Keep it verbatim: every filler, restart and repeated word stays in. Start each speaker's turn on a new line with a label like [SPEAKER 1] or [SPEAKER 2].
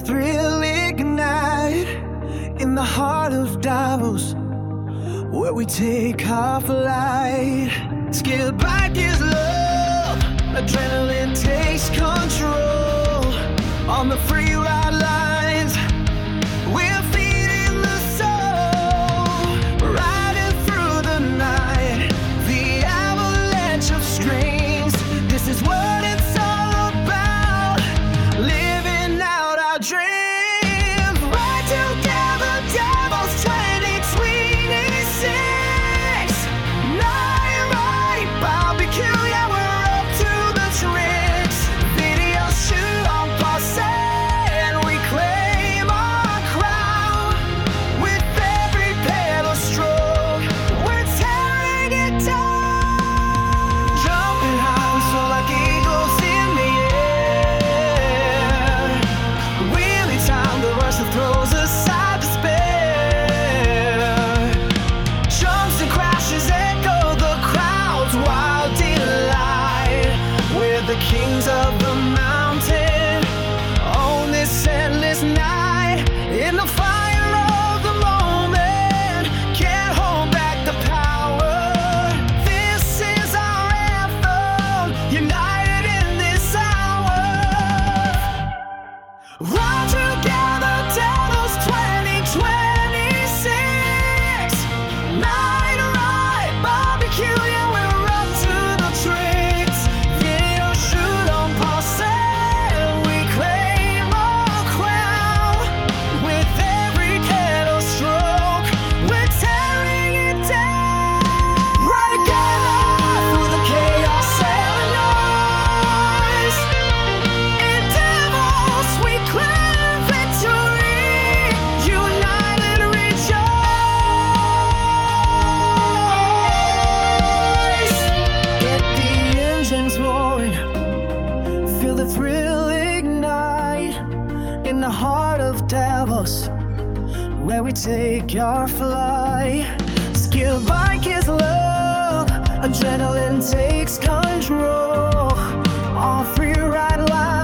[SPEAKER 1] thrill ignite in the heart of Davos, where we take our flight. Skilled bike is love, adrenaline takes control. On the free ride lines, we're feeding the soul, riding through the night, the avalanche of strings. This is what it's all about, living out our dreams. Ride together, Davos twenty twenty-six. Night ride, barbecue, yeah, we're up to the tricks. Video shoot on pause, and we claim our crown. With every pedal stroke, we're tearing it down. Jumping high, we soar like eagles in the air. Wheelie time, the rush that throws aside despair. Jumps and crashes echo the crowd's wild delight. We're the kings of the mountain on this endless night. In the fire of the moment, can't hold back the power. This is our anthem, united in this hour. Ride together, Davos twenty twenty-six. Night ride, barbecue, yeah, we're up to the tricks. Video shoot on pause, and we claim our crown. With every kettle stroke, we're tearing it down. Ride together through the chaos and noise. In Davos, we claim victory. United, rejoice. Get the engines roaring, feel the thrill ignite in the heart of Davos, where we take our flight. Skill bike is love, adrenaline takes control. On free ride line.